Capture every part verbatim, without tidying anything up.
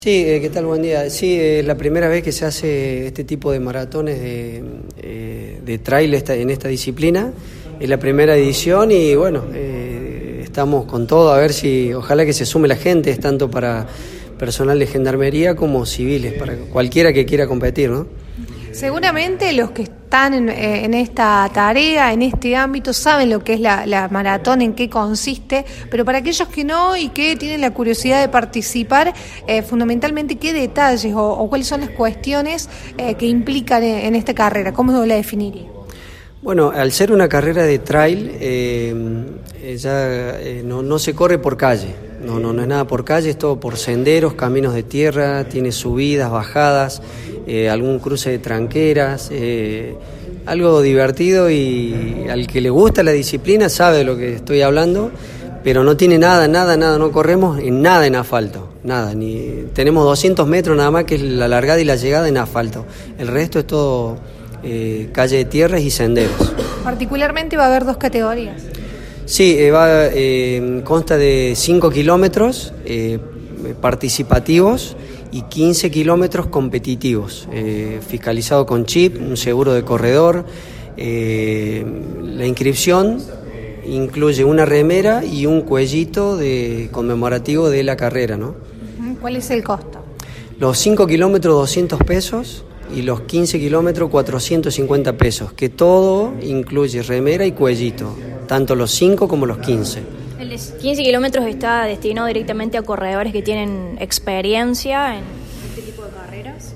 Sí, eh, ¿qué tal? Buen día. Sí, es eh, la primera vez que se hace este tipo de maratones de, eh, de trail esta, en esta disciplina. Es la primera edición y bueno, eh, estamos con todo a ver si, ojalá que se sume la gente, es tanto para personal de gendarmería como civiles, para cualquiera que quiera competir, ¿no? Seguramente los que están en, en esta tarea, en este ámbito, saben lo que es la, la maratón, en qué consiste, pero para aquellos que no y que tienen la curiosidad de participar, eh, fundamentalmente, ¿qué detalles o, o cuáles son las cuestiones eh, que implican en, en esta carrera? ¿Cómo la definiría? Bueno, al ser una carrera de trail, eh, ya eh, no, no se corre por calle, no, no, no es nada por calle, es todo por senderos, caminos de tierra, tiene subidas, bajadas, eh, algún cruce de tranqueras, eh, algo divertido, y al que le gusta la disciplina sabe de lo que estoy hablando, pero no tiene nada, nada, nada, no corremos en nada en asfalto, nada, ni tenemos doscientos metros nada más, que es la largada y la llegada en asfalto, el resto es todo eh, calle de tierras y senderos. Particularmente va a haber dos categorías. Sí, eh, va, eh, consta de cinco kilómetros eh, participativos y quince kilómetros competitivos, eh, fiscalizado con chip, un seguro de corredor. Eh, la inscripción incluye una remera y un cuellito de, conmemorativo de la carrera, ¿no? ¿Cuál es el costo? Los cinco kilómetros doscientos pesos y los quince kilómetros cuatrocientos cincuenta pesos, que todo incluye remera y cuellito, tanto los cinco como los quince. El de quince kilómetros está destinado directamente a corredores que tienen experiencia en este tipo de carreras.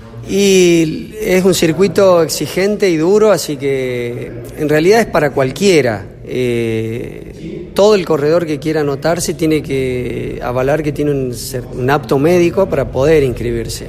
Y es un circuito exigente y duro, así que en realidad es para cualquiera. Eh, todo el corredor que quiera anotarse tiene que avalar que tiene un, un apto médico para poder inscribirse.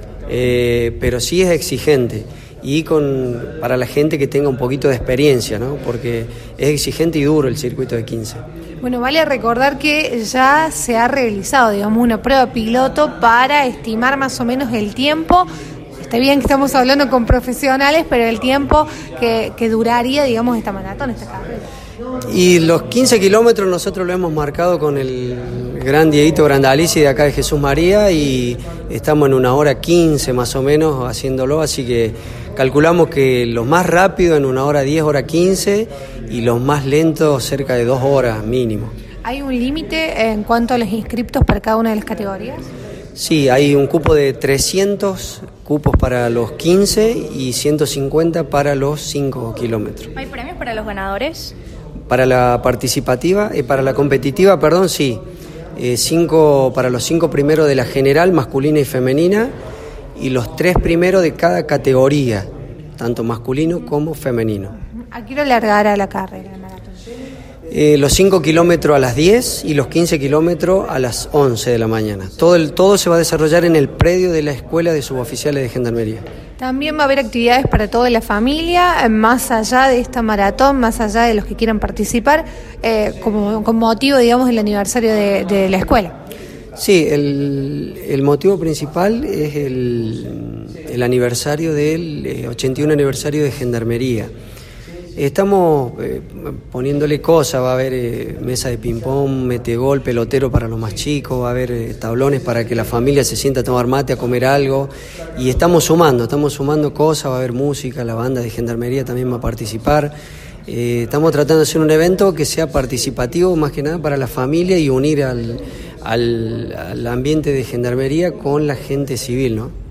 Eh, pero sí es exigente, y con para la gente que tenga un poquito de experiencia, ¿no? Porque es exigente y duro el circuito de quince. Bueno, vale recordar que ya se ha realizado, digamos, una prueba piloto para estimar más o menos el tiempo. Está bien que estamos hablando con profesionales, pero el tiempo que, que duraría, digamos, esta maratón, esta carrera. Y los quince kilómetros nosotros lo hemos marcado con el gran Dieguito Brandalici de acá de Jesús María, y estamos en una hora quince más o menos haciéndolo, así que calculamos que los más rápidos en una hora diez, hora quince, y los más lentos cerca de dos horas mínimo. ¿Hay un límite en cuanto a los inscriptos para cada una de las categorías? Sí, hay un cupo de trescientos cupos para los quince y ciento cincuenta para los cinco kilómetros. ¿Hay premios para los ganadores? Para la participativa, eh, para la competitiva, perdón, sí. Eh, cinco para los cinco primeros de la general, masculina y femenina, y los tres primeros de cada categoría, tanto masculino como femenino. ¿A qué hora largará la carrera, el maratón? Eh, los cinco kilómetros a las diez y los quince kilómetros a las once de la mañana. Todo, el, todo se va a desarrollar en el predio de la Escuela de Suboficiales de Gendarmería. También va a haber actividades para toda la familia, más allá de esta maratón, más allá de los que quieran participar, eh, como, con motivo, digamos, del aniversario de, de la escuela. Sí, el, el motivo principal es el, el aniversario del eh, ochenta y uno aniversario de Gendarmería. Estamos eh, poniéndole cosas, va a haber eh, mesa de ping-pong, metegol, pelotero para los más chicos, va a haber eh, tablones para que la familia se sienta a tomar mate, a comer algo, y estamos sumando, estamos sumando cosas, va a haber música, la banda de Gendarmería también va a participar. Eh, estamos tratando de hacer un evento que sea participativo, más que nada para la familia, y unir al, al, al ambiente de Gendarmería con la gente civil, ¿no?